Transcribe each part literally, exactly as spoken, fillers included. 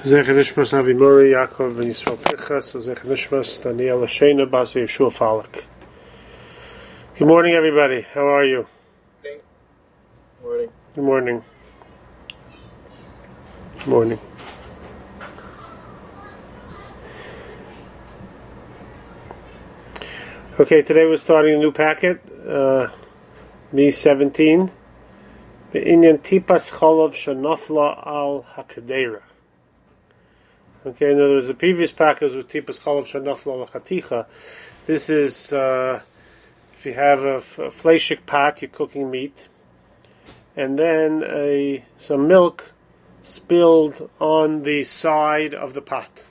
Zech Nishmas Avi Mori, Yaakov Ben Yisrael Pinchas, Zech Nishmas Daniel Ashena Bas Yeshua Falak. Good morning, everybody. How are you? Good morning. Good morning. Good morning. Okay, today we're starting a new packet, uh, Me seventeen. The Inyan Tipas Cholov Shanofla Al Hakadera. Okay, in other words, the previous package was Tipas Cholov Shanofla Al Chaticha. This is, uh, if you have a, f- a fleshik pot, you're cooking meat, and then a some milk spilled on the side of the pot.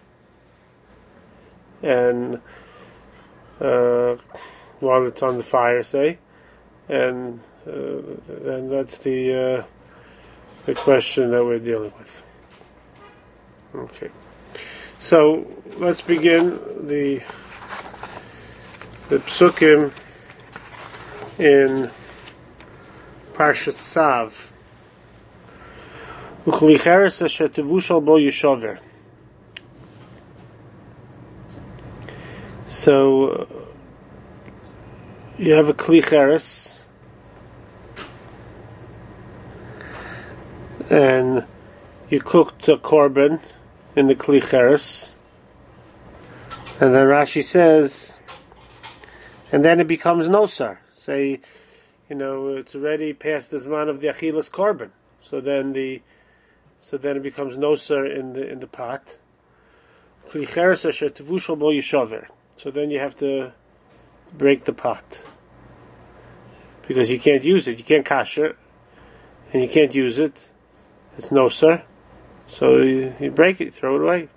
And uh, while it's on the fire, say, and uh, and that's the uh, the question that we're dealing with. Okay, so let's begin the the psukim in Parshat Tzav. Uchlicheres asher tevushal bo yishover. So uh, you have a klicheres, and you cooked a korban in the klicheres, and then Rashi says, and then it becomes nosar. Say, you know, it's already past the zman of the achilas korban, so then the, so then it becomes nosar in the in the pot. Klicheres asher tevushal bo yishover. So then you have to break the pot, because you can't use it. You can't kasher it, and you can't use it. It's nosar. So you, you break it, you throw it away.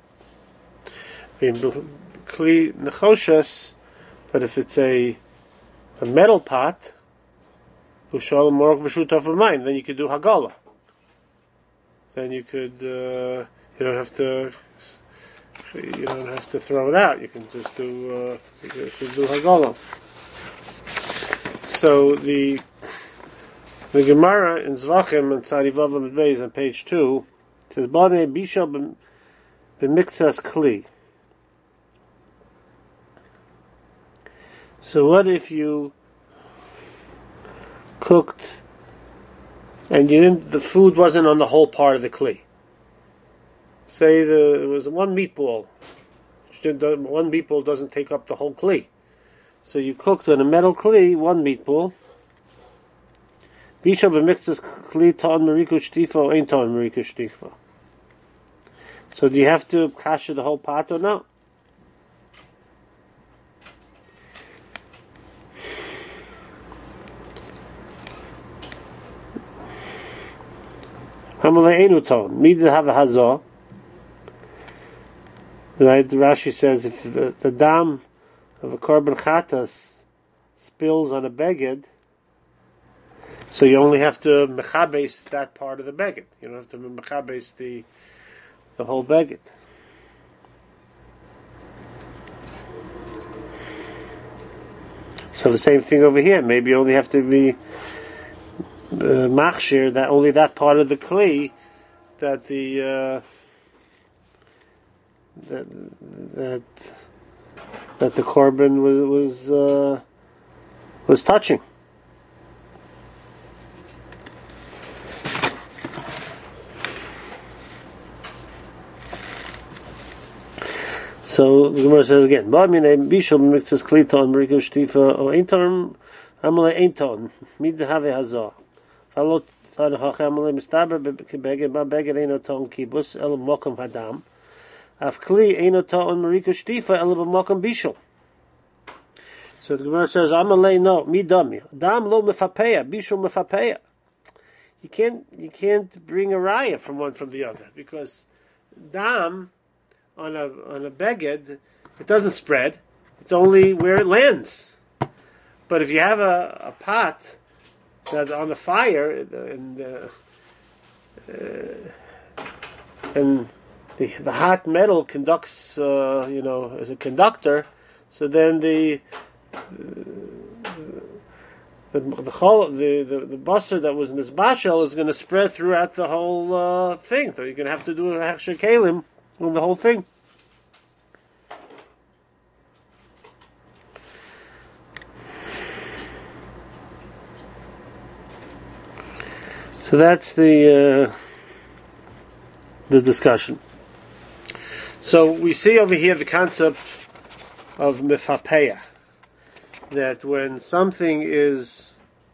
Kli nechoshes, but if it's a a metal pot, then you could do hagala. Then you could uh, you don't have to you don't have to throw it out. You can just do uh, you can just do hagala. So the the Gemara in Zvachim and Tzadivav Beis on page two says, "B'nei bishal b'miktsas kli." So what if you cooked and you didn't? The food wasn't on the whole part of the kli. Say the it was one meatball. One meatball doesn't take up the whole kli. So you cooked on a metal kli one meatball. Bishal b'miktsas kli ta'an mariku shtifa or ain't ta'an mariku shtifa. So do you have to kasher the whole pot or not? Hamalei einu ta'an. Mid have a hazah. Right, Rashi says if the, the dam of a korban chatas spills on a beged, so you only have to mechabes that part of the beged. You don't have to mechabes the the whole beged. So the same thing over here. Maybe you only have to be uh, machshir that only that part of the kli that the uh, that that that the korban was was uh, was touching. So the Gemara says again, "Ba'minei bishul b'miktsas kli ta'an mariku shtifa or ein ta'an amalei ein ta'an mid have hazah falot ta'an hachem amalei mistaber b'beged ba'beged ein ta'an kibus el mokum hadam af kli ein ta'an mariku shtifa el b'mokum bishul." So the Gemara says, "Amalei no midami dam lo mefapeya bishul mefapeya." You can't you can't bring a raya from one from the other, because dam on a on a beged, it doesn't spread. It's only where it lands. But if you have a, a pot that on the fire and uh, uh, and the the hot metal conducts, uh, you know, as a conductor, so then the the the the the, the basar that was misbashel is going to spread throughout the whole uh, thing. So you're going to have to do a hechsher kalim on the whole thing. So that's the uh, the discussion. So we see over here the concept of mefapeya, that when something is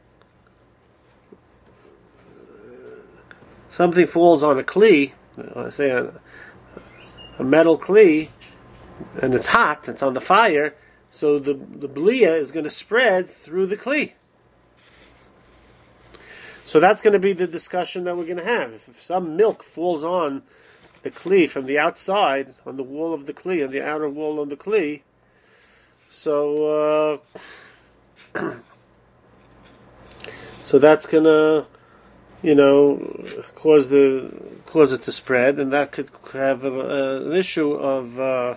something falls on a kli, I say a, a metal kli, and it's hot, it's on the fire, so the the blia is going to spread through the kli. So that's going to be the discussion that we're going to have. If, if some milk falls on the kli from the outside, on the wall of the kli, on the outer wall of the kli, so uh, so that's going to, you know, cause the cause it to spread, and that could have a, a, an issue of uh,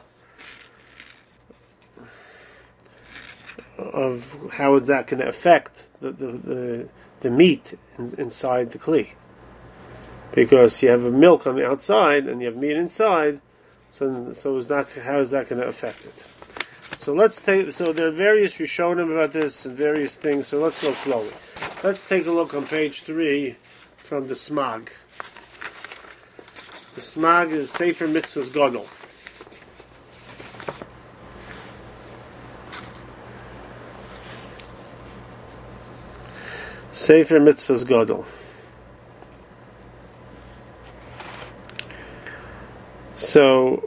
of how is that going to affect the the, the the meat in, inside the kli, because you have a milk on the outside and you have meat inside, so so is that, how is that going to affect it? So let's take. So there are various Rishonim about this and various things. So let's go slowly. Let's take a look on page three from the Smag. The Smag is Sefer Mitzvahs Gadol. Sefer Mitzvahs Gadol. So,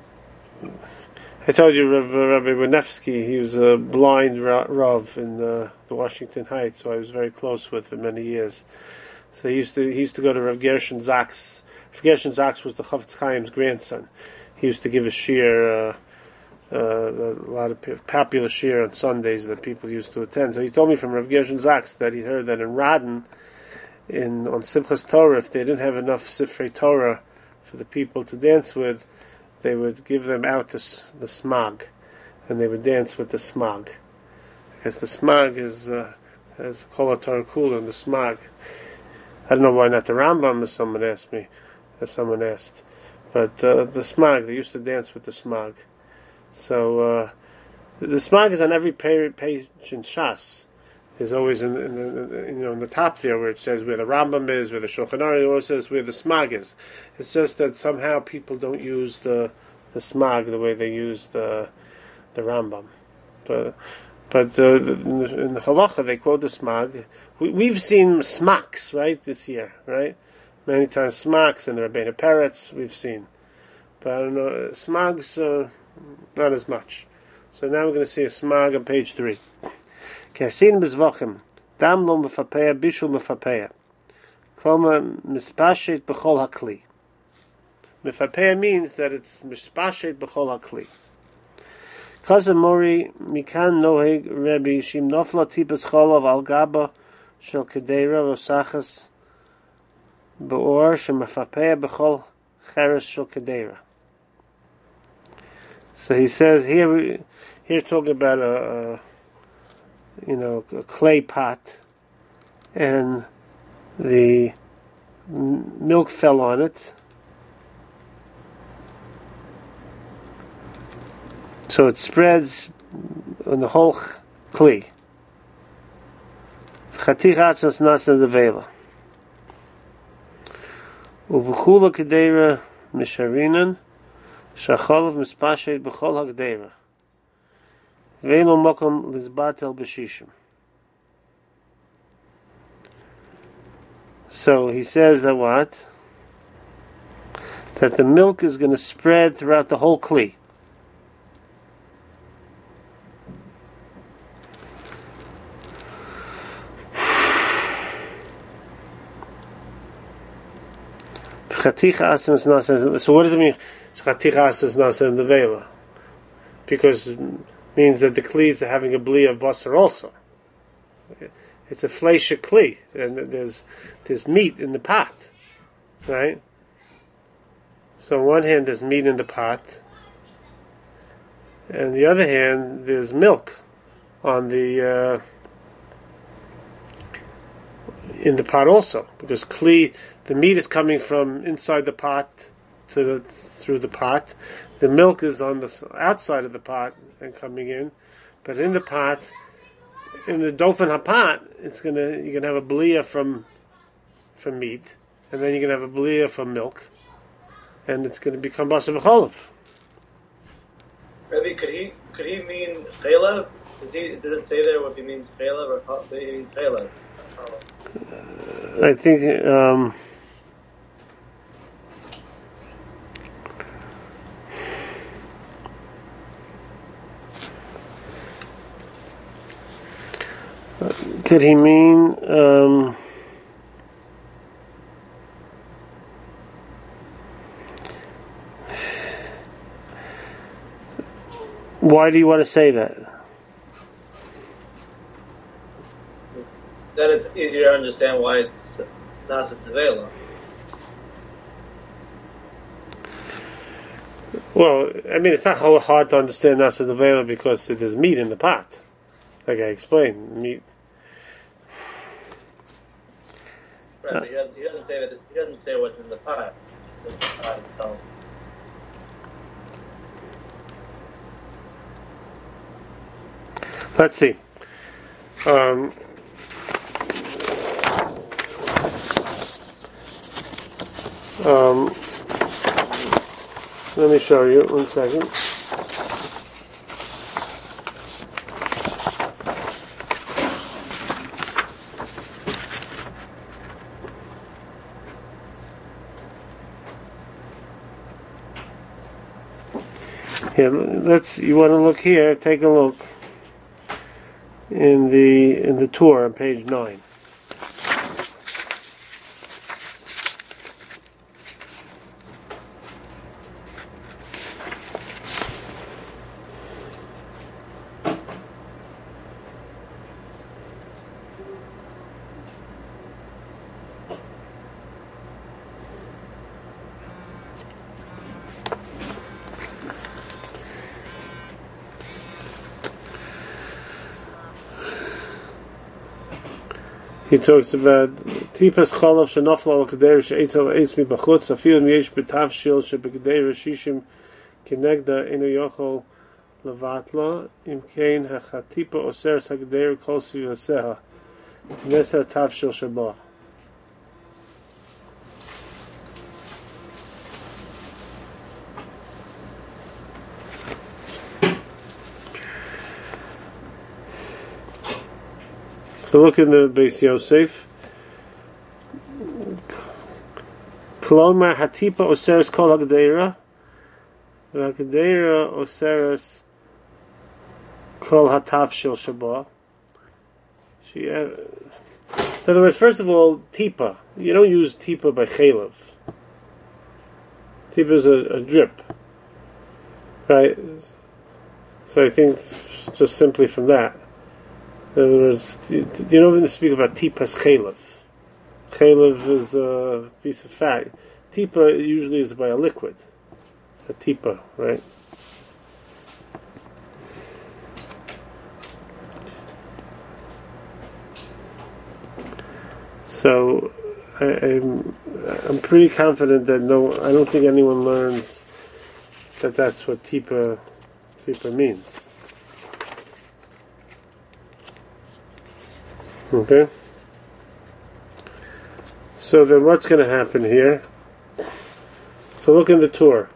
I told you Rav, Rabbi Winefsky, he was a blind Rav in uh, the Washington Heights, so I was very close with for many years. So he used to he used to go to Rav Gershon Zaks. Rav Gershon Zaks was the Chofetz Chaim's grandson. He used to give a shir, uh, uh, a lot of popular shir on Sundays that people used to attend. So he told me from Rav Gershon Zaks that he heard that in Radin, in on Simchas Torah, if they didn't have enough Sifrei Torah for the people to dance with, they would give them out the, the smag, and they would dance with the smag. Because the smag is uh, as Kol HaTorah Kula, and the smag. I don't know why not the Rambam, as someone asked me, as someone asked. But uh, the smag, they used to dance with the smag. So uh, the smag is on every page in Shas. There's always in, in, in, you know, in the top there where it says where the Rambam is, where the Shulchan Aruch, it always says where the smag is. It's just that somehow people don't use the the smag the way they use the the Rambam. But but uh, in, the, in the Halacha they quote the smag. We, we've seen smaks, right, this year, right? Many times smaks and the Rabbeinu Peretz we've seen. But I don't know, smags uh, not as much. So now we're going to see a smag on page three. Kersin bezvachim, dam lo mefapeya, bishul mefapeya. Kloma mispashet b'chol hakli. Mefapeya means that it's mispashet b'chol hakli. Chazar Mori mikan noheg Rebbe shim nofla tipas cholov al gaba shel kedera rosachas beor shemefapeya b'chol cheres shel kedera. So he says here, here talking about a, a you know, a clay pot, and the milk fell on it. So it spreads on the whole kli. Chatich atzos nasa devela. Uvukula kedera misharinan shacholov mispashet b'chol hagdera. Ve'lo mokom lizbatel b'shishim. So he says that what? That the milk is going to spread throughout the whole kli. So what does it mean? Because it means that the kli are having a bli of basar also. It's a fleisha kli, and there's there's meat in the pot, right? So on one hand there's meat in the pot, and on the other hand there's milk on the uh, in the pot also, because kli, the meat is coming from inside the pot to the, through the pot. The milk is on the outside of the pot and coming in, but in the pot, in the dofen hapot, it's gonna you're gonna have a blia from from meat, and then you're gonna have a blia from milk, and it's gonna become basar b'cholav. Rabbi, could he could he mean chayla? Does he did it say there what he means chayla or what he means chayla? Uh, I think. Um, Could he mean um, why do you want to say that? Then it's easier to understand why it's Nasas Nevela. Well, I mean, it's not hard to understand Nasas Nevela because there's meat in the pot, like I explained. Meat. Right, but he doesn't, he doesn't say that. He doesn't say what's in the pot. It's in the pot itself. Let's see. Um, um, let me show you. One second. Here, let's. You want to look here? Take a look in the in the tour on page nine. He talks about tipas chalav shenafla al kader she'etzel eis mi b'chutz afil miyesh b'tavshil shebegdei reshishim kinegda inu yochol levatla im kein hachatipa oseres hagder kol sivaseha nesa tavshil sheba. So look in the Beis Yosef. Klomar hatipa oseres kol hagdeira, hagdeira oseres kol hatavshil shaba. She, uh, in other words, first of all, tipa. You don't use tipa by chaylev. Tipa is a, a drip, right? So I think just simply from that. In other words, do you know when they speak about tipas chaylev? Chaylev is a piece of fat. Tipa usually is by a liquid. A tipa, right? So I, I'm I'm pretty confident that no, I don't think anyone learns that that's what tipa tipa means. Okay. So then what's going to happen here? So look in the tour.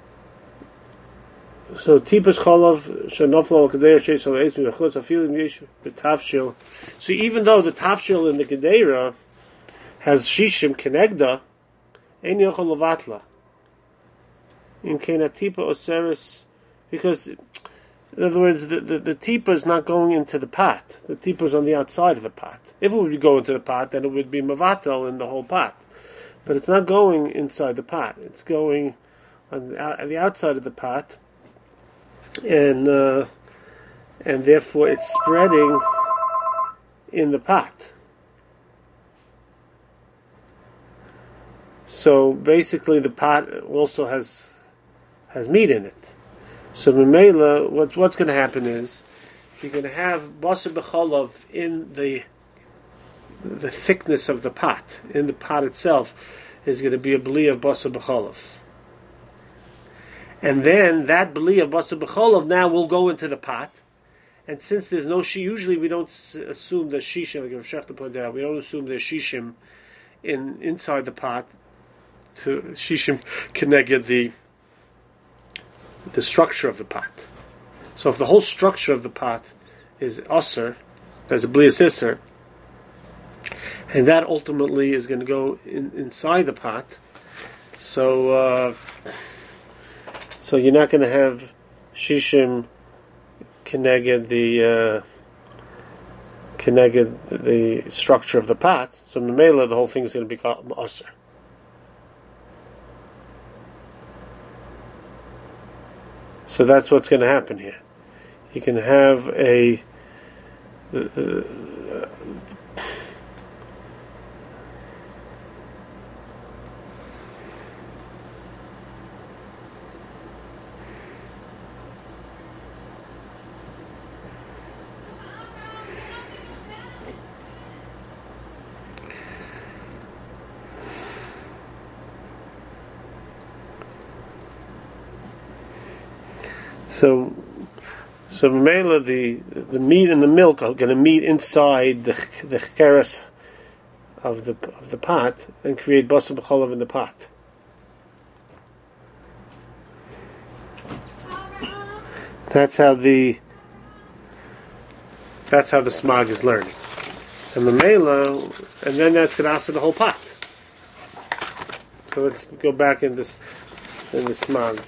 So tipas chalav shenafla al kadeira she'etzel eis mi b'chutz afil miyesh b'tavshil. So even though the tavshil in the kadeira has shishim kenegda, ein yochol levatla. In kein tipa oseres, because in other words, the, the, the tipa is not going into the pot. The tipa is on the outside of the pot. If it would go into the pot, then it would be mavatel in the whole pot. But it's not going inside the pot. It's going on the, on the outside of the pot, and uh, and therefore it's spreading in the pot. So basically, the pot also has has meat in it. So Memela, what, what's going to happen is you're going to have basar b'cholav in the the thickness of the pot. In the pot itself is going to be a bli of basar b'cholav. And then that bli of basar b'cholov now will go into the pot. And since there's no shi, usually we don't assume the shishim, like Rav Shechta pointed out, we don't assume there's shishim in inside the pot to shishim connected the the structure of the pot. So if the whole structure of the pot is usher, there's a blias isser, and that ultimately is going to go in, inside the pot. So, uh, so you're not going to have shishim connected the uh, connected the structure of the pot. So memela, the whole thing is going to become usher. So that's what's going to happen here. You can have a uh, uh, So, so Mela, the the meat and the milk are going to meet inside the the cheres of the of the pot and create basar b'cholov in the pot. That's how the that's how the smog is learning, and the Mela, and then that's going to answer the whole pot. So let's go back in this in the smog.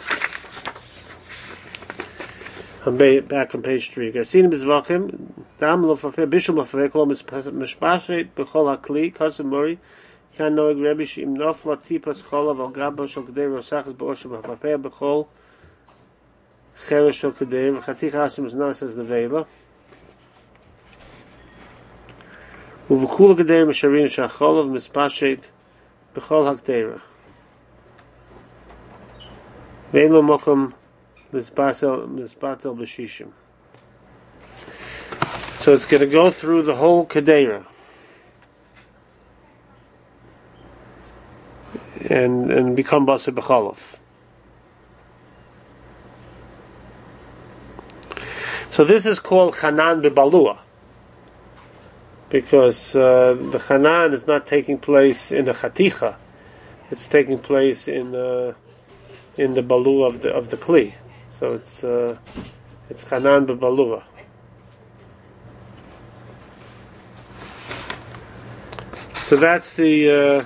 I'm back on page three. Garcina Bizvachim, Dam lo fafe bishul fafe kolom mishpashet b'chol hakli kasem mori kan noeg Rebbe sheim nofla tipas cholav al gabo shel kedei rosachas b'oshem hafafe b'chol cheres shel kedei v'chatich asim is nas as nevela uv'kul kedei misharin shacholav mispashet b'chol hakdeira ve'en lo mokom Mizbatel b'shishim. So it's going to go through the whole Kedera and and become basar b'cholov. So this is called Chanan b'balua because uh, the Chanan is not taking place in the Chaticha; it's taking place in uh, in the balu of the of the kli. So it's uh, it's Chanan b'balua. So that's the uh,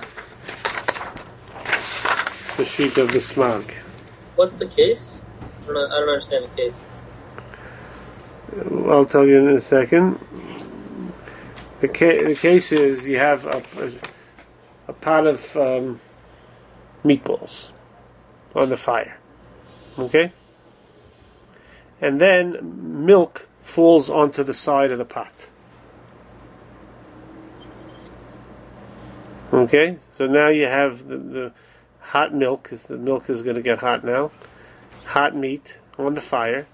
the sheet of the smog. What's the case? I don't, I don't understand the case. I'll tell you in a second. The, ca- the case is you have a, a, a pot of um, meatballs on the fire. Okay? And then milk falls onto the side of the pot. Okay, so now you have the, the hot milk, because the milk is going to get hot now. Hot meat on the fire.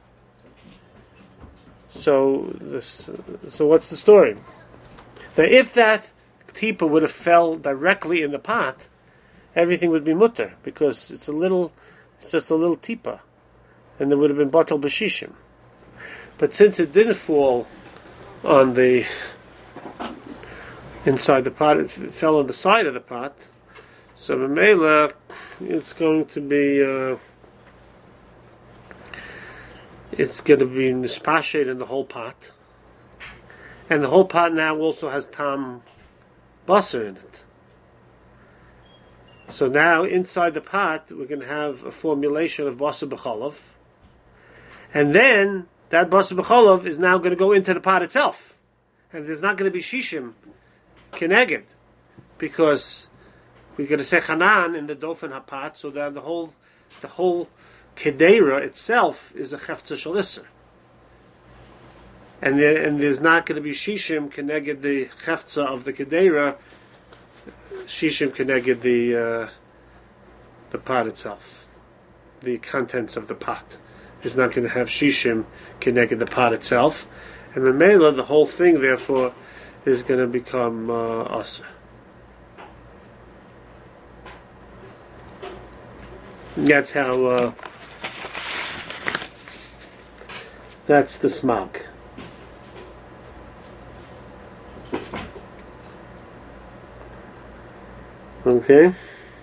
So, this, so what's the story? Now, if that tipa would have fell directly in the pot, everything would be mutter, because it's a little, it's just a little tipa. And there would have been batel b'shishim. But since it didn't fall on the inside the pot, it fell on the side of the pot. So Mamela, it's going to be uh, it's going to be nispashet in the whole pot, and the whole pot now also has tam basar in it. So now inside the pot we're going to have a formulation of basar b'cholov. And then that basar b'cholov is now going to go into the pot itself, and there's not going to be shishim keneged, because we're going to say chanan in the dofen hapat, so that the whole the whole kedera itself is a chefza shel iser, and there, and there's not going to be shishim keneged the chefza of the kedera, shishim keneged the uh, the pot itself, the contents of the pot. Is not going to have shishim connected the pot itself, and memela the whole thing therefore is going to become uh, aser. That's how uh, That's the smog. Okay.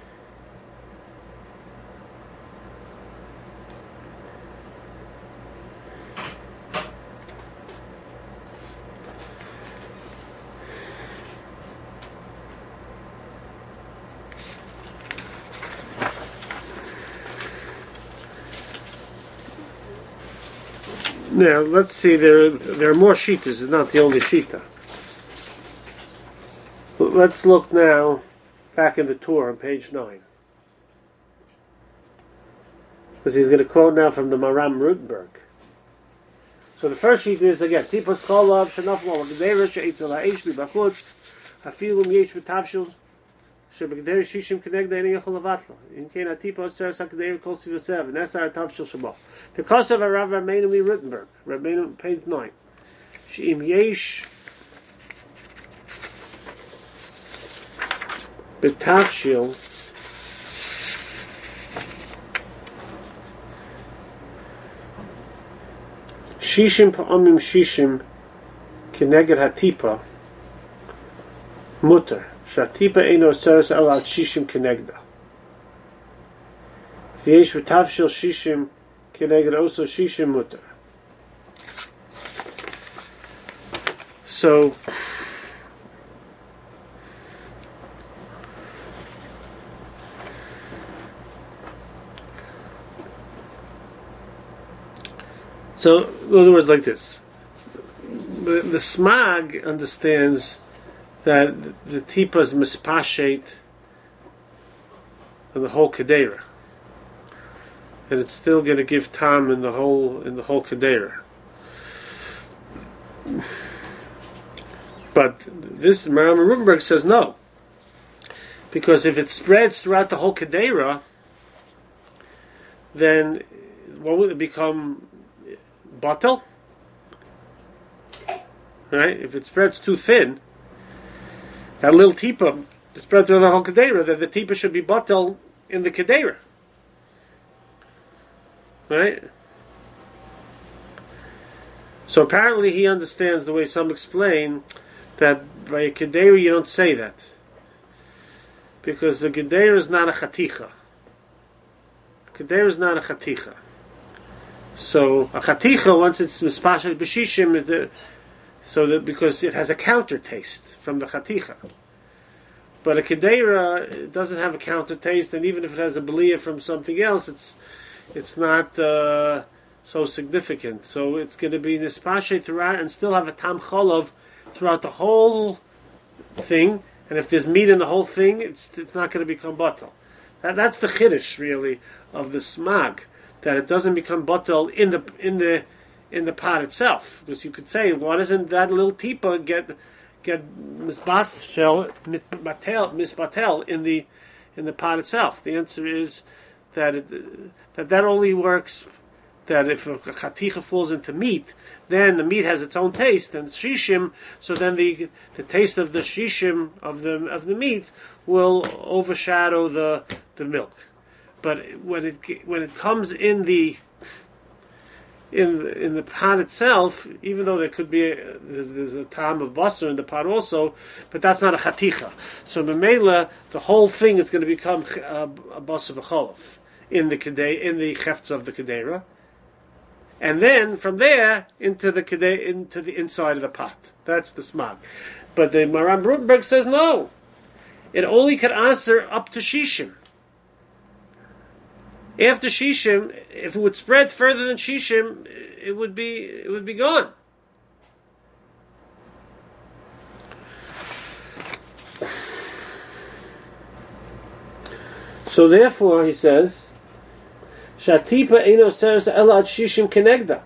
Now let's see. There, there are more shitas. It's not the only shita. But let's look now back in the Torah on page nine, because he's going to quote now from the Maram Rutenberg. So the first sheet is again Tipos Cholav Shenaf Lo Gdera Sheitzel Ha'esh B'Bachutz Hafilum Yesh V'Tavshil Shebegdera Shishim Kenegda Eni Yachol Levatlo In Kein HaTipos Ser Sakdera Kol Sivasev Nesar Tavshil Shemo The Kosev HaRav Rabbeinu Rutenberg Rabbeinu page nine She'im Yesh B'Tavshil Shishim Pa'amim Shishim Keneged HaTipa Mutter Shatipa Eino Seres Elad Shishim Kenegda V'yesh V'Tavshil Shishim Keneged also Shishim Mutter. So So, in other words, like this. The, the Smag understands that the Tipa is mispashet and the whole Kedera. And it's still going to give time in the whole in the whole Kedera. But this Maram Rutenberg says no. Because if it spreads throughout the whole Kedera, then what would it become? Batel, right? If it spreads too thin, that little tipa spread through the whole kedera, then the tipa should be batel in the kedera, right? So apparently he understands the way some explain that by a kedera you don't say that, because the kedera is not a chaticha. Kedera is not a chaticha. So a chaticha, once it's mispashet b'shishim, so that because it has a counter taste from the chaticha. But a kedera doesn't have a counter taste, and even if it has a belia from something else, it's it's not uh, so significant. So it's going to be mispashet throughout, and still have a tam cholov throughout the whole thing. And if there's meat in the whole thing, it's it's not going to become batal. That, that's the chiddush really of the smag. That it doesn't become batal in the in the in the pot itself, because you could say, why doesn't that little tipa get get misbatel misbatel in the in the pot itself? The answer is that it, that that only works that if a chaticha falls into meat, then the meat has its own taste and it's shishim. So then the the taste of the shishim of the of the meat will overshadow the the milk. But when it when it comes in the in the, in the pot itself, even though there could be a, there's, there's a tam of basar in the pot also, but that's not a chaticha. So memela, the whole thing is going to become a, a basar b'cholov in the kedei in the chefts of the kedera, and then from there into the kedei into the inside of the pot. That's the smag. But the Maram Rutenberg says no. It only could answer up to shishim. After shishim, if it would spread further than shishim, it would be it would be gone. So therefore, he says, "Shatipa eino seres elad shishim kenegda."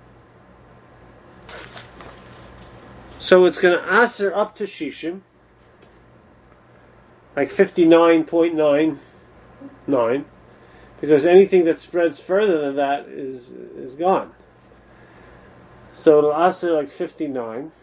So it's going to answer up to shishim, like fifty-nine point nine nine. Because anything that spreads further than that is is gone. So it'll answer like fifty-nine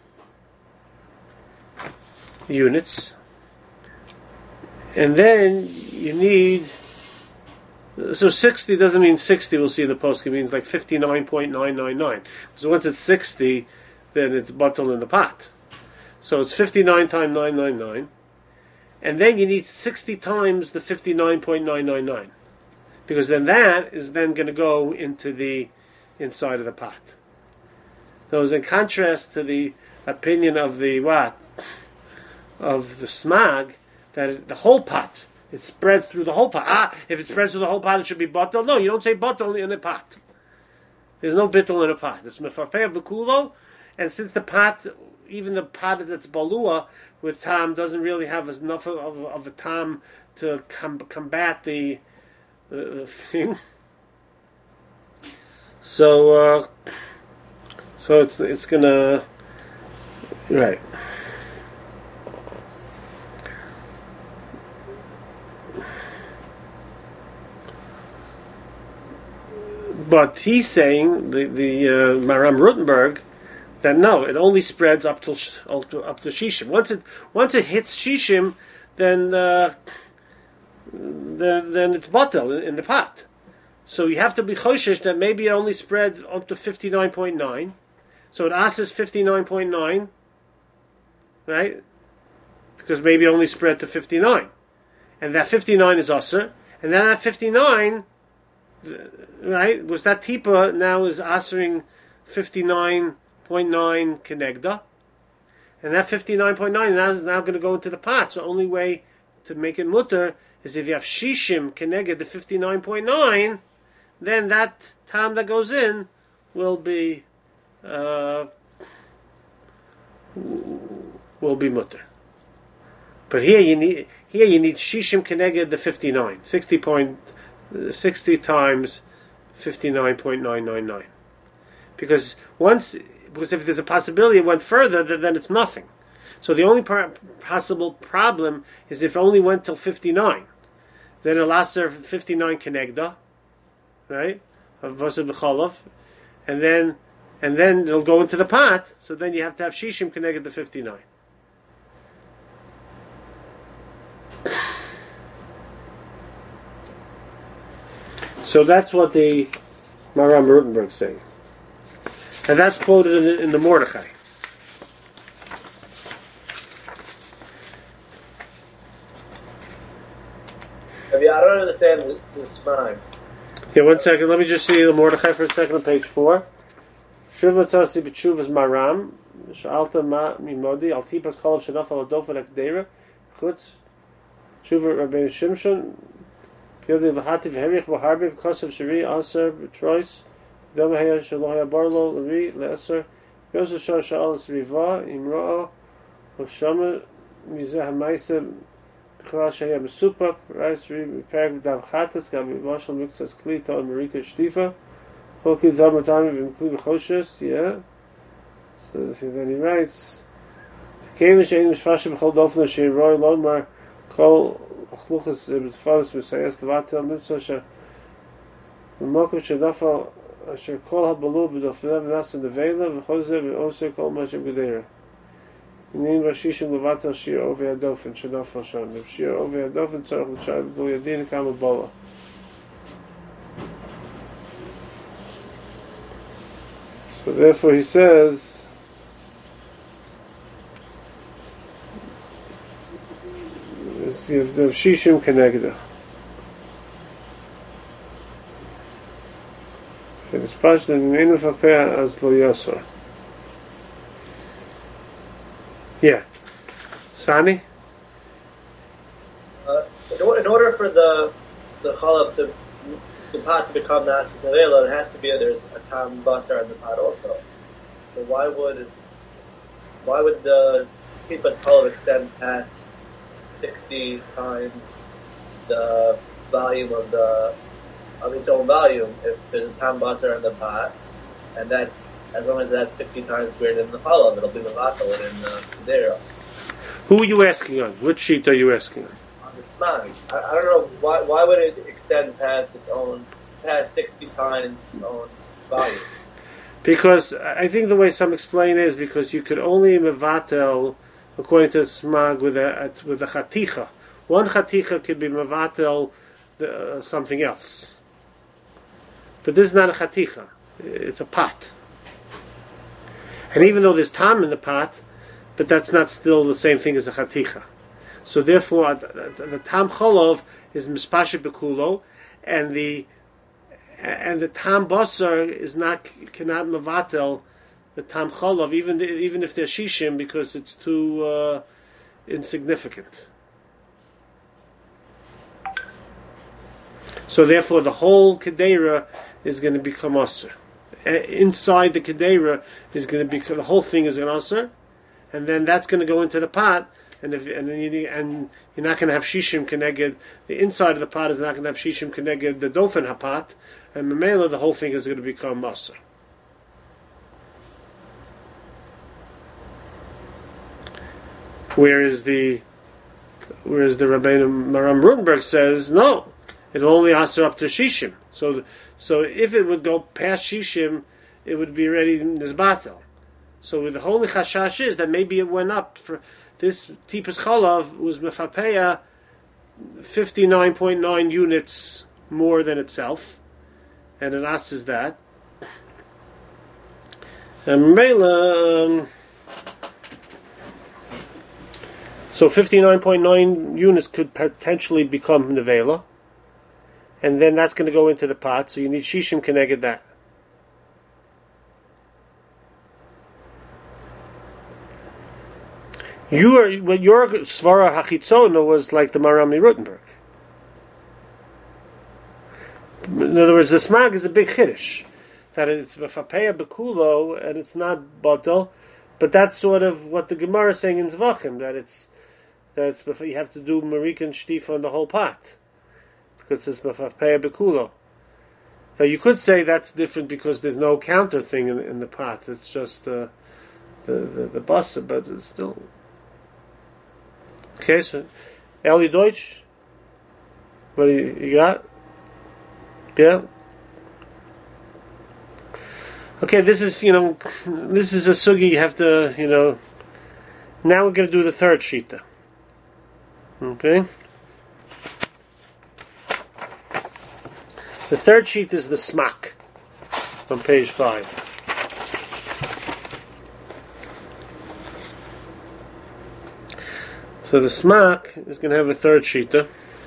units. And then you need So sixty doesn't mean sixty, we'll see in the post. It means like fifty-nine point nine nine nine. So once it's sixty, then it's bottle in the pot. So it's fifty-nine times nine nine nine. And then you need sixty times the fifty-nine point nine nine nine. Because then that is then going to go into the inside of the pot. So in contrast to the opinion of the what? Of the smag, that the whole pot, it spreads through the whole pot. Ah, if it spreads through the whole pot, it should be bottle. No, you don't say bottle in a pot. There's no bittul in a pot. It's mefafeh b'kulo, and since the pot, even the pot that's balua with tam doesn't really have enough of, of, of a tam to com- combat the, the, the thing. So, uh, so it's it's gonna right. But he's saying, the the uh, Maram Rutenberg, that no, it only spreads up to up to, up to shishim. Once it once it hits shishim, then uh, then then it's bottle in the pot. So you have to be choshesh that maybe it only spread up to fifty-nine point nine. So it asks fifty-nine point nine, right? Because maybe it only spread to fifty-nine, and that fifty-nine is usher, and then that fifty-nine. Right, was that tipa now is answering fifty-nine point nine kenegda, and that fifty-nine point nine now is now going to go into the pot. So the only way to make it mutter is if you have shishim keneged the fifty-nine point nine, then that tam that goes in will be uh, will be mutter. But here you need here you need shishim keneged the fifty-nine, sixty point. sixty times fifty-nine point nine nine nine. Because once, because if there's a possibility it went further, then, then it's nothing. So the only par- possible problem is if it only went till fifty-nine. Then it'll last there fifty-nine kenegda, right? Of Vasir B'cholov. And then, and then it'll go into the pot, so then you have to have shishim keneged the fifty-nine. So that's what the Maram Rutenberg is saying. And that's quoted in the, in the Mordechai. I mean, I don't understand this, this smag. Yeah, one second. Let me just see the Mordechai for a second on page four. Shuva tzasi b'tshuvas Maram. Sh'alta ma mimodi. Al tipas chalav shenaf al adofen akdeira. Chutz. Shuva Rabbeinu Shimshon. Yodi v'hati v'herich v'harbi v'kosav shiri aser v'trois v'domahaya shalohaya barlo l'ri le'aser Yosef shor sha'alas riva imro'o v'shama mizeh ha'maisa b'chalal shaya m'supak reis ri v'perek v'dav chatas gam v'mashal mikzas kli ta'on marika shtifa chol kli ta'on matami v'mkli v'choshes yeah so then he writes Kevin she'in mishpasha b'chol dofna she'iroi lomar kol Achluchas b'tfaris b'sayas levatel nimtza asher v'mokum shedafal asher kol habalu b'dofnev nas nevela v'chozer v'oser kol mashem gedera. Inin v'shishim levatel shir ovei adofen shedafal sham. Shir ovei adofen tzarech l'shar b'dol yadin kam bola. So therefore he says. You have the shishim kenegda. It's partially in the fakir as lo yasor. Yeah, Sani. Uh, in, in order for the the chalab to the pot to become nasi nevela, it has to be there's a tam basar in the pot also. So why would why would the tipas chalab extend past sixty times the volume of the of its own volume if there's a tam basar in the pot, and that as long as that's sixty times greater than the chalav, it'll be mevatel in the dera. Who are you asking on? Which sheet are you asking on? On the smag. I, I don't know why why would it extend past its own past sixty times its own volume. Because I think the way some explain it is because you could only mevatel according to the smag with a with a chaticha. One chaticha could be mevatel the, uh, something else. But this is not a chaticha; it's a pot. And even though there's tam in the pot, but that's not still the same thing as a chaticha. So therefore, the, the tam cholov is mispashet bekulo, and the and the tam basar is not cannot mevatel the tam cholov, even the, even if they're shishim, because it's too uh, insignificant. So therefore, the whole kedera is going to become aser. Inside the kedera is going to be the whole thing is an aser, and then that's going to go into the pot, and if and then you, and you're not going to have shishim keneged. The inside of the pot is not going to have shishim keneged the dofen hapat, and memela the whole thing is going to become aser. Whereas the whereas the Rabbeinu Maram Rutenberg says no, it'll only aser up to shishim. So so if it would go past shishim, it would be already nizbatel. So the holy chashash is that maybe it went up for this tipas chalav was mefapeya fifty-nine point nine units more than itself, and it asks that. And Mela, um, so fifty-nine point nine units could potentially become nevela, and then that's going to go into the pot. So you need shishim keneged that. Your what your svara hachitzona was like the Marami Rutenberg. In other words, the smag is a big chiddush that it's befapeya bekulo and it's not bottle, but that's sort of what the Gemara is saying in Zvachim, that it's that it's you have to do marika and shtifa on the whole pot because it's befapeya bekulo. So you could say that's different because there's no counter thing in, in the pot; it's just uh, the the the basa, but it's still. Okay, so Eli Deutsch, what do you, you got? Yeah. Okay, this is you know, this is a sugi. You have to you know. Now we're going to do the third shita. Okay. The third sheet is the smak on page five. So the smak is going to have a third shita.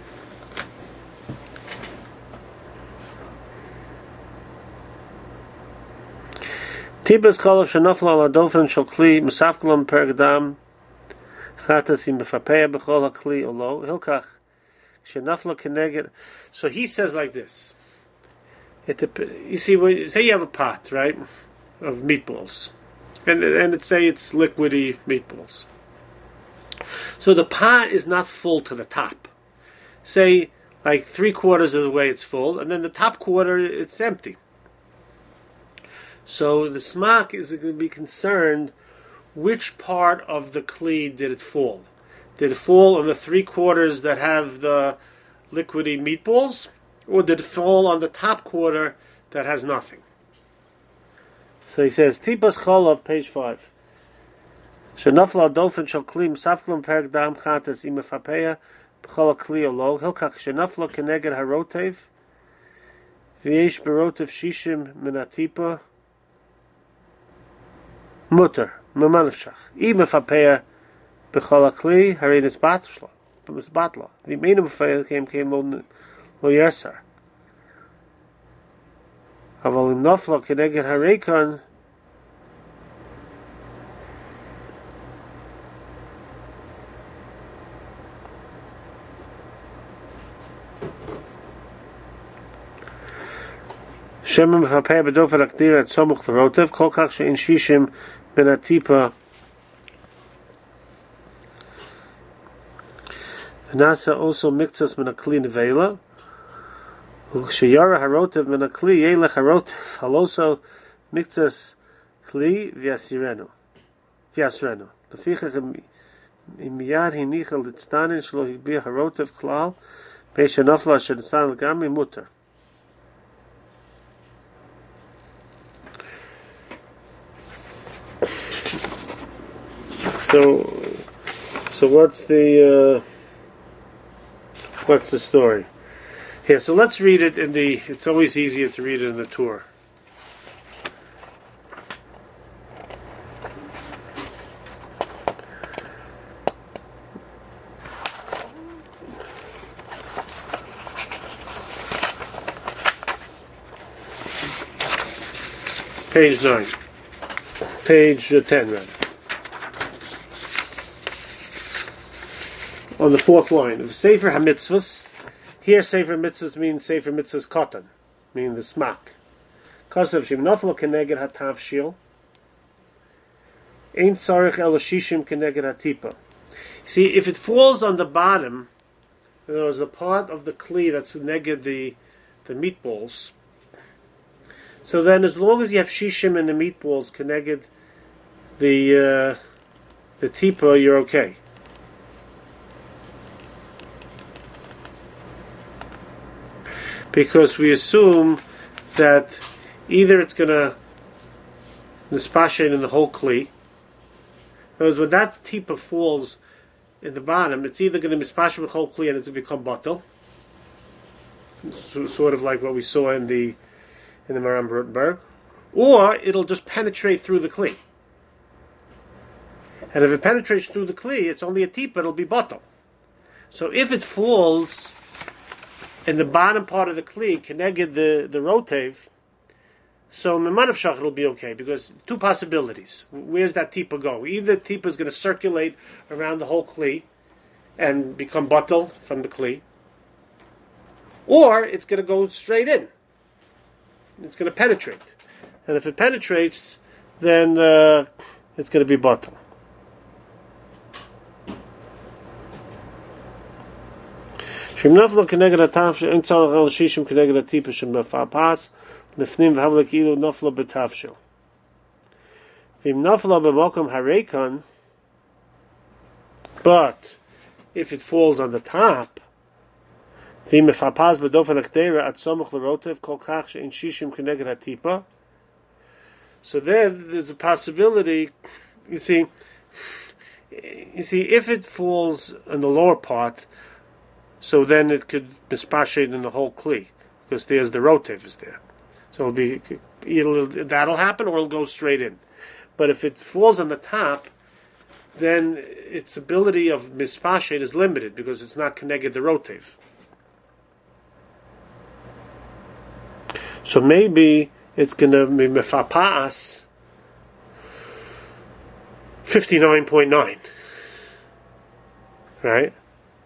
Tibas chalav shenafla al adofen shel kli mesafkalam pergdam chatas im befapeya bechol hakli olo hilkach shenafla keneged. So he says like this. It, you see, when, say you have a pot, right, of meatballs, and and it say it's liquidy meatballs. So the pot is not full to the top. Say, like three quarters of the way it's full, and then the top quarter it's empty. So the smak is going to be concerned which part of the kli did it fall. Did it fall on the three quarters that have the liquidy meatballs, or did it fall on the top quarter that has nothing? So he says, Tipas Cholav, page five. Shenafla dofen shel kli mesafklum perek dam chatas im mefapeya b'chol kli olo hilkach shenafla keneged harotev v'yesh berotev shishim min hatipa mutter memanavshach im mefapeya b'chol kli harei nisbatla nisbatla v'meinu mefapeya kem kem lo lo yeser aval im nafla keneged hareikon Shem mefapeya b'dofen akdira et somuch l'rotev kol kach she'in shishim ben hatipa v'nasa also miktzas min hakli nevela u'ksheyara harotev min hakli yelech harotev haloso miktzas kli v'yasirenu v'yasrenu lefichach im miyad hinichel litzdanin shlo higbiya harotev klal beish hanafla asher nitzdan l'gami mutter. So, so what's the uh, what's the story? Here, so let's read it in the. It's always easier to read it in the tour. Page nine. Page uh, ten, rather. On the fourth line of Sefer HaMitzvahs. Here, Sefer Mitzvahs means Sefer Mitzvahs Katan, meaning the smak. Kasav Shim Naflo Keneged HaTavshil. Ein Tzarech El Shishim Keneged HaTipa. See, if it falls on the bottom, there was the part of the kli that's neged the the meatballs. So then, as long as you have shishim in the meatballs connected the uh, the tipa, you're okay. Because we assume that either it's going to nispashet in the whole kli. Because when that tipa falls in the bottom, it's either going to nispashet with the whole kli and it's going to become batel, so, sort of like what we saw in the in the Maram Rotenberg, or it'll just penetrate through the kli. And if it penetrates through the kli, it's only a tipa, it'll be batel. So if it falls in the bottom part of the kli, connected the, the rotev, so memanav shach it'll be okay, because two possibilities. Where's that tipa go? Either tipa is going to circulate around the whole kli and become batel from the kli, or it's going to go straight in. It's going to penetrate. And if it penetrates, then uh, it's going to be batel. Shim naflo keneged hatavshil ein tzarech el shishim keneged hatipa shemefa'pas lefnim v'havle ki'ilu naflo betavshil. V'im naflo b'mokom harekan, but if it falls on the top, v'im mefa'pas b'dofen hakdeira at somuch l'rotev kol kach she'in shishim keneged hatipa. So then there's a possibility. You see, you see, if it falls in the lower part, so then it could mispashate in the whole kli, because there's the rotev is there. So it'll be it'll, that'll happen, or it'll go straight in. But if it falls on the top, then its ability of mispashate is limited because it's not connected to the rotev. So maybe it's going to be mefapas fifty-nine point nine, right?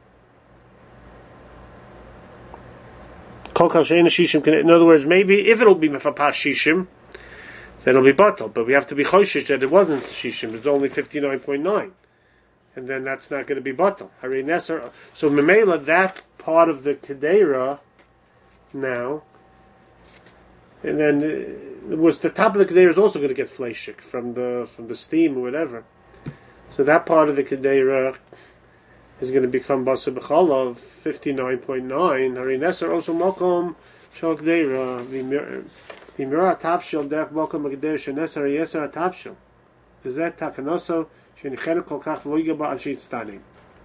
In other words, maybe if it'll be mefapas shishim, then it'll be batel. But we have to be choshish that it wasn't shishim; it's only fifty-nine point nine, and then that's not going to be batel. So memela, that part of the kedera now. And then uh, it was the top of the kedera is also going to get fleshik from the from the steam or whatever. So that part of the kedera is going to become basa b'chalav fifty-nine point nine. Harineser also mokom shal kedera v'mira tavshil derech mokom kedera sheneser yeser tavshil v'zeh takanoso shenichenu kol kach v'lo yigaba al sheitstanim.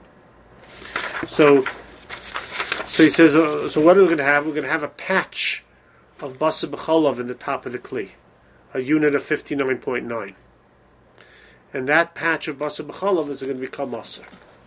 So, so he says. Uh, so what are we going to have? We're going to have a patch of basa b'chalav in the top of the kli, a unit of fifty-nine point nine, and that patch of basa b'chalav is going to become aser.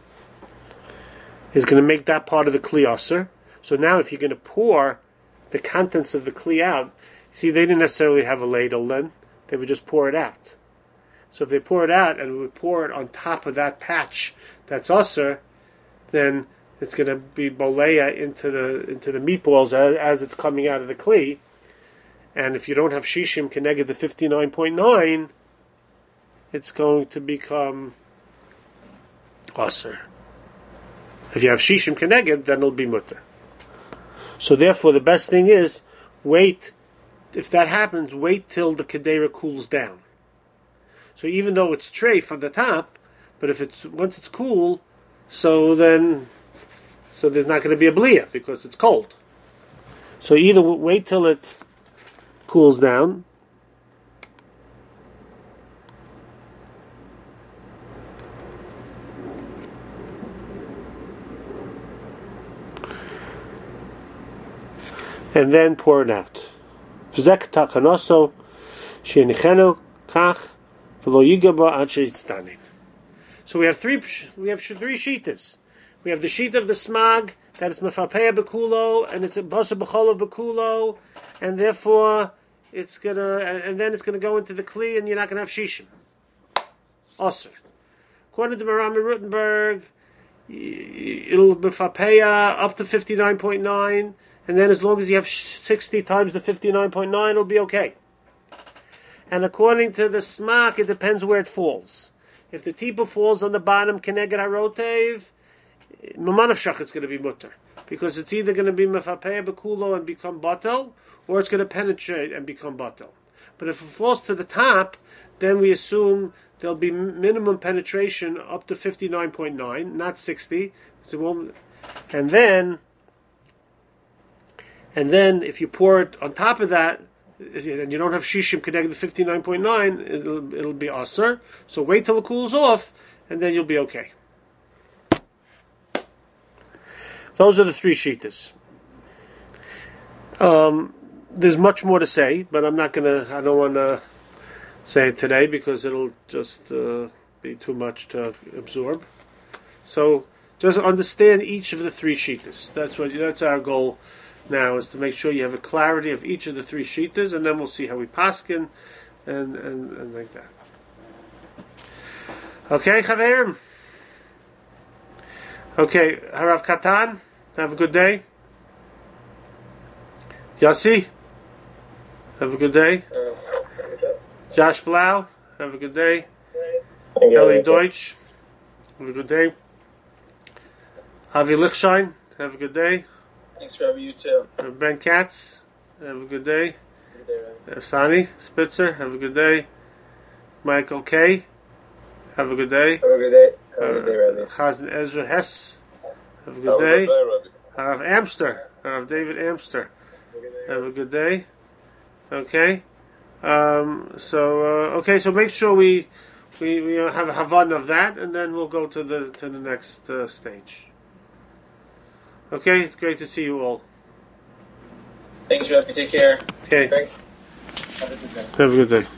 Is going to make that part of the kli aser. So now, if you're going to pour the contents of the kli out, see, they didn't necessarily have a ladle then; they would just pour it out. So if they pour it out and we would pour it on top of that patch that's aser, then it's going to be boleya into the into the meatballs as, as it's coming out of the kli. And if you don't have shishim keneged the fifty-nine point nine, it's going to become aser. If you have shishim keneged, then it'll be mutter. So therefore, the best thing is wait. If that happens, wait till the kedera cools down. So even though it's treif on the top, but if it's once it's cool, so then so there's not going to be a bliya because it's cold. So either wait till it cools down, and then pour it out. V'zek takanoso she'nichenu kach v'lo yigaba ad she'yitztanim. So we have three. We have three shitas. We have the sheet of the smag that is mefapeya bekulo, and it's a basa b'cholav bekulo, and therefore it's gonna, and then it's gonna go into the kli, and you're not gonna have shishim. Also, according to Merami Rutenberg, it'll mefapeya up to fifty-nine point nine, and then as long as you have sixty times the fifty-nine point nine, it'll be okay. And according to the smak, it depends where it falls. If the tipa falls on the bottom, keneged harotev, mamanav shach, it's going to be mutter, because it's either going to be mefapeya bekulo and become batel, or it's going to penetrate and become batel. But if it falls to the top, then we assume there'll be minimum penetration up to fifty-nine point nine, not sixty. So it won't, and then, and then if you pour it on top of that, and you don't have shishim connected to fifty-nine point nine, it'll it'll be aser. So wait till it cools off, and then you'll be okay. Those are the three shitas. Um, there's much more to say, but I'm not gonna. I don't want to say it today because it'll just uh, be too much to absorb. So just understand each of the three shitas. That's what. That's our goal now, is to make sure you have a clarity of each of the three shitas, and then we'll see how we paskin, and, and, and like that. Okay, Chaverim? Okay, Harav Katan, have a good day. Yossi, have a good day. Josh Blau, have a good day. Eli Deutsch, have a good day. Avi Lichschein, have a good day. Thanks, Rabbi. You too. Uh, Ben Katz, have a good day. Good day, Rabbi. Uh, Sani Spitzer, have a good day. Michael K, have a good day. Have a good day. Have a good day, Rabbi. Uh, Chazan Ezra Hess, have a good Have day. a good day, Rabbi. Harav Amster, Harav David Amster, have a good day. Okay. Um, so uh, okay, so make sure we we, we have a havan of that, and then we'll go to the to the next uh, stage. Okay, it's great to see you all. Thanks, Rabbi. Take care. Okay. Thanks. Have a good day. Have a good day.